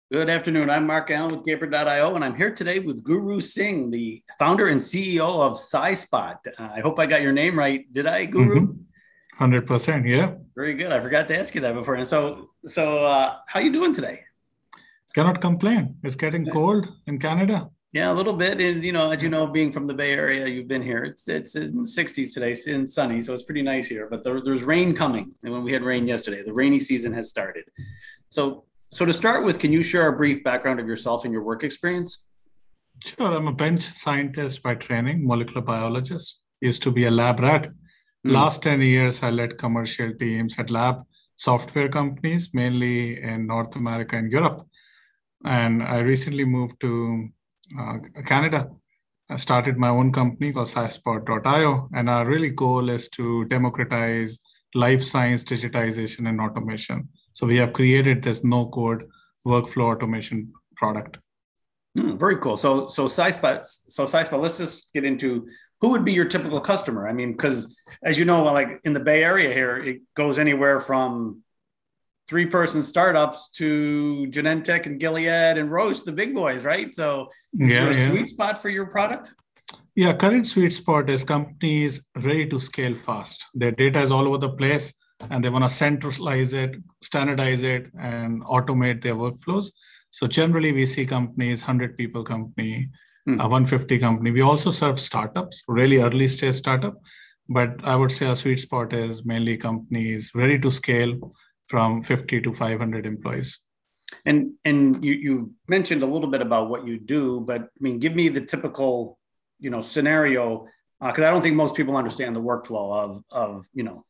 Good afternoon. I'm Mark Allen with Gaper.io, and I'm here today with Guru Singh, the founder and CEO of SciSpot. I hope I got your name right. Did I, Guru? 100%. Yeah. Very good. I forgot to ask you that before. And how you doing today? Cannot complain. It's getting cold in Canada. Yeah, a little bit. And as you know, being from the Bay Area, you've been here. It's in the 60s today, and sunny, so it's pretty nice here. But there's rain coming, and when we had rain yesterday, the rainy season has started. So to start with, can you share a brief background of yourself and your work experience? Sure. I'm a bench scientist by training, molecular biologist. Used to be a lab rat. Last 10 years, I led commercial teams at lab software companies, mainly in North America and Europe. And I recently moved to Canada. I started my own company called SciSpot.io. And our really goal is to democratize life science digitization and automation. So we have created this no-code workflow automation product. Very cool. So SciSpot, let's just get into who would be your typical customer. I mean, because as you know, like in the Bay Area here, it goes anywhere from 3-person startups to Genentech and Gilead and Roche, the big boys, right? So is there a sweet spot for your product? Yeah, current sweet spot is companies ready to scale fast. Their data is all over the place and they want to centralize it, standardize it, and automate their workflows. So generally we see companies, 100 people company, 150 company. We also serve startups, really early stage startup, but I would say our sweet spot is mainly companies ready to scale from 50 to 500 employees. And you mentioned a little bit about what you do, but I mean, give me the typical, scenario, because I don't think most people understand the workflow of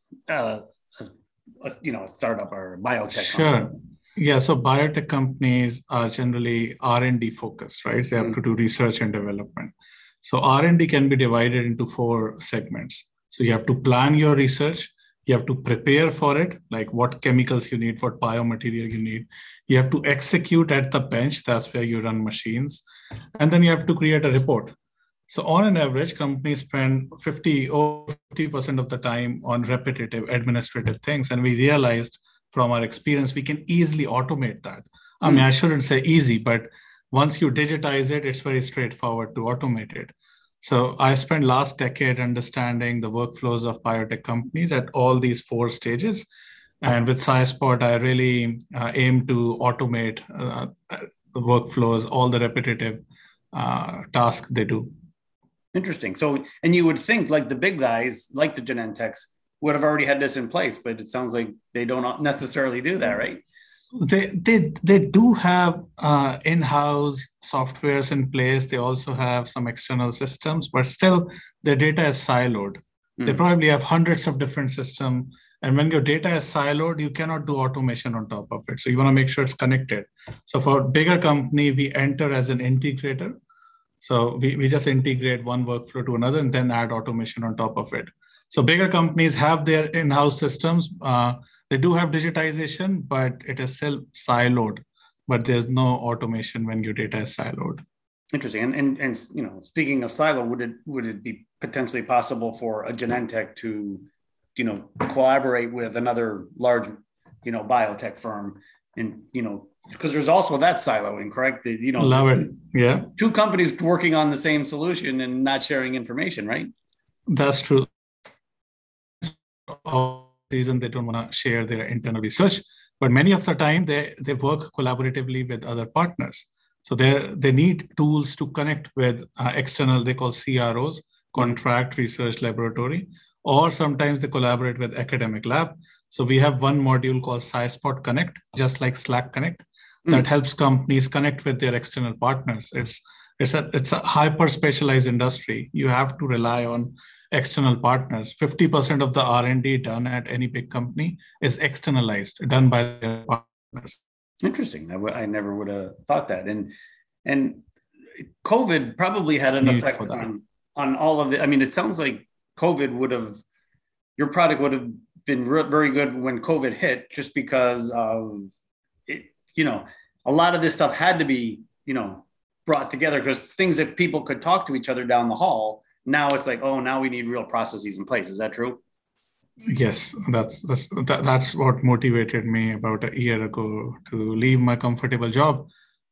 a startup or biotech. Sure. Company. Yeah. So biotech companies are generally R&D focused, right? They have to do research and development. So R&D can be divided into 4 segments. So you have to plan your research. You have to prepare for it, like what chemicals you need, what biomaterial you need. You have to execute at the bench. That's where you run machines. And then you have to create a report. So on an average, companies spend 50% of the time on repetitive administrative things. And we realized from our experience, we can easily automate that. I mean, I shouldn't say easy, but once you digitize it, it's very straightforward to automate it. So I spent last decade understanding the workflows of biotech companies at all these 4 stages. And with SciSpot, I really aim to automate the workflows, all the repetitive tasks they do. Interesting. So, and you would think like the big guys, like the Genentechs, would have already had this in place, but it sounds like they don't necessarily do that, right? They do have in-house softwares in place. They also have some external systems, but still their data is siloed. They probably have hundreds of different systems. And when your data is siloed, you cannot do automation on top of it. So you want to make sure it's connected. So for a bigger company, we enter as an integrator. So we just integrate one workflow to another and then add automation on top of it. So bigger companies have their in-house systems. They do have digitization, but it is still siloed. But there's no automation when your data is siloed. Interesting. And speaking of silo, would it be potentially possible for a Genentech to, collaborate with another large, biotech firm and, because there's also that siloing, correct? Love it. Yeah. 2 companies working on the same solution and not sharing information, right? That's true. Reason they don't want to share their internal research, but many of the time they work collaboratively with other partners. So they need tools to connect with external, they call CROs, contract research laboratory, or sometimes they collaborate with academic lab. So we have one module called SciSpot Connect, just like Slack Connect, that helps companies connect with their external partners. It's a hyper specialized industry. You have to rely on external partners. 50% of the R&D done at any big company is externalized, done by their partners. Interesting. I never would have thought that. And COVID probably had an effect on all of the. I mean, it sounds like your product would have been very good when COVID hit, just because of it. A lot of this stuff had to be, brought together because things that people could talk to each other down the hall. Now it's like, oh, now we need real processes in place. Is that true? Yes, that's what motivated me about a year ago to leave my comfortable job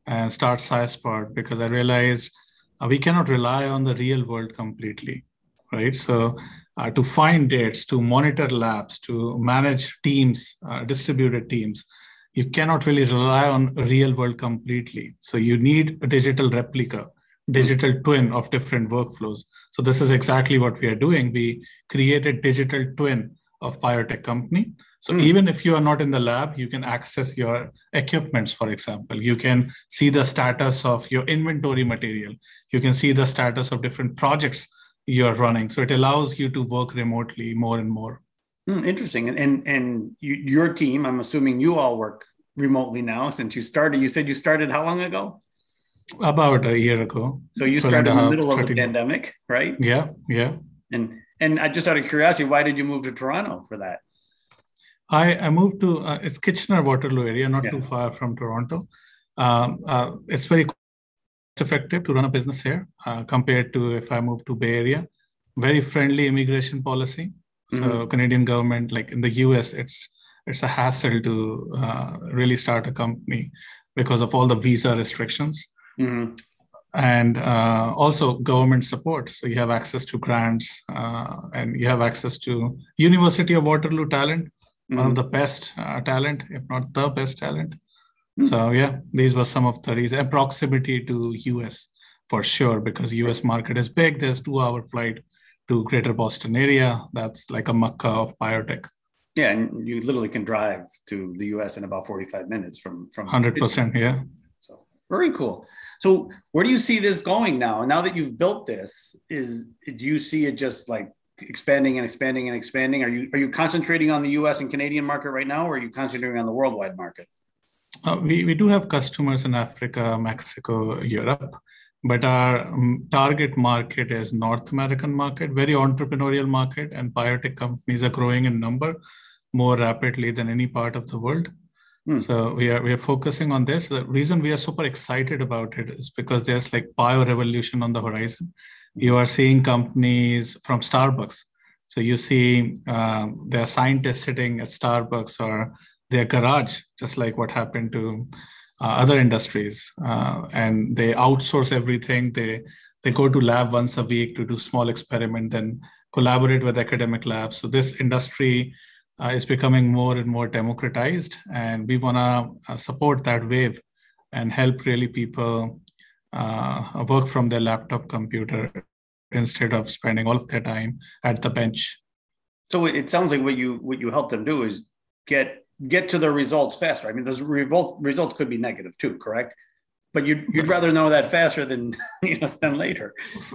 and start SciSpot because I realized we cannot rely on the real world completely, right? So to find dates, to monitor labs, to manage teams, distributed teams, you cannot really rely on real world completely. So you need a digital replica, digital twin of different workflows. So this is exactly what we are doing. We created digital twin of biotech company. So even if you are not in the lab, you can access your equipments, for example. You can see the status of your inventory material. You can see the status of different projects you're running. So it allows you to work remotely more and more. Interesting. And your team, I'm assuming you all work remotely now since you started. You said you started how long ago? About a year ago. So you started in the middle of the pandemic, right? Yeah. And I just out of curiosity, why did you move to Toronto for that? I moved to, it's Kitchener-Waterloo area, not too far from Toronto. It's very effective to run a business here compared to if I moved to Bay Area. Very friendly immigration policy. So Canadian government, like in the US, it's a hassle to really start a company because of all the visa restrictions. And also government support. So you have access to grants and you have access to University of Waterloo talent, one of the best talent, if not the best talent. So yeah, these were some of the reasons. Proximity to US for sure, because US market is big. There's 2-hour flight to Greater Boston area. That's like a mecca of biotech. Yeah, and you literally can drive to the US in about 45 minutes from 100%, yeah. So very cool. So where do you see this going now? Now that you've built this, do you see it just like expanding and expanding and expanding? Are you concentrating on the US and Canadian market right now, or are you concentrating on the worldwide market? We do have customers in Africa, Mexico, Europe, but our target market is North American market, very entrepreneurial market, and biotech companies are growing in number more rapidly than any part of the world. So we are focusing on this. The reason we are super excited about it is because there's like bio revolution on the horizon. You are seeing companies from Starbucks. So you see there are scientists sitting at Starbucks or their garage, just like what happened to other industries. And they outsource everything. They go to lab once a week to do small experiment, then collaborate with academic labs. So this industry is becoming more and more democratized, and we want to support that wave and help really people work from their laptop computer instead of spending all of their time at the bench. So it sounds like what you help them do is get to the results faster. I mean, those results could be negative too, correct? But you'd rather know that faster than than later.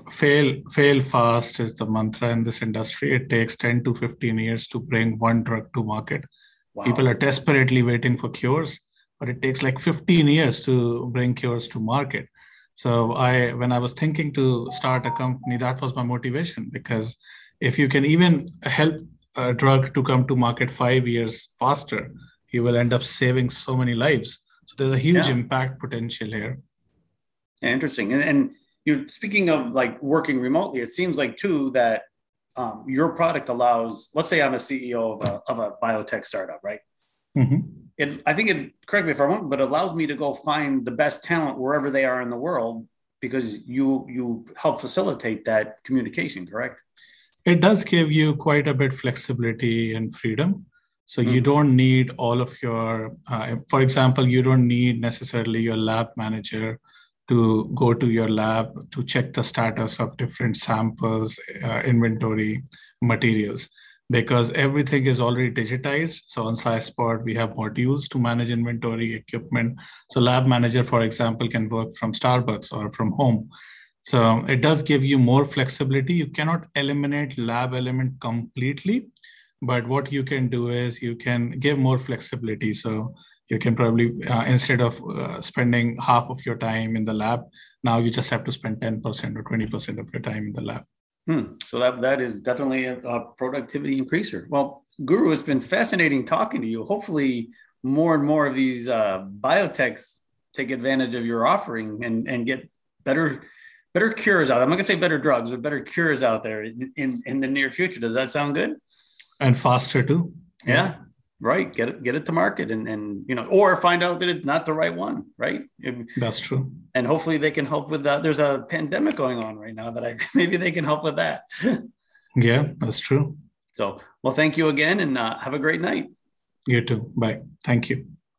Fail fast is the mantra in this industry. It takes 10 to 15 years to bring one drug to market. Wow. People are desperately waiting for cures, but it takes like 15 years to bring cures to market. So when I was thinking to start a company, that was my motivation, because if you can even help a drug to come to market 5 years faster, you will end up saving so many lives. So there's a huge impact potential here. Yeah, interesting. And you're speaking of like working remotely, it seems like too that your product allows, let's say I'm a CEO of a biotech startup, right? I think it, correct me if I'm wrong, but it allows me to go find the best talent wherever they are in the world, because you help facilitate that communication, correct? It does give you quite a bit flexibility and freedom. So you don't need all of your, for example, you don't need necessarily your lab manager to go to your lab to check the status of different samples, inventory, materials, because everything is already digitized. So on SciSpot, we have modules to manage inventory, equipment. So lab manager, for example, can work from Starbucks or from home. So it does give you more flexibility. You cannot eliminate lab element completely, but what you can do is you can give more flexibility. So you can probably, instead of spending half of your time in the lab, now you just have to spend 10% or 20% of your time in the lab. So that is definitely a productivity increaser. Well, Guru, it's been fascinating talking to you. Hopefully more and more of these biotechs take advantage of your offering and get better cures out. I'm not gonna say better drugs, but better cures out there in the near future. Does that sound good? And faster too. Yeah. Right. Get it to market and or find out that it's not the right one. Right. That's true. And hopefully they can help with that. There's a pandemic going on right now that maybe they can help with that. Yeah, that's true. So, well, thank you again and have a great night. You too. Bye. Thank you.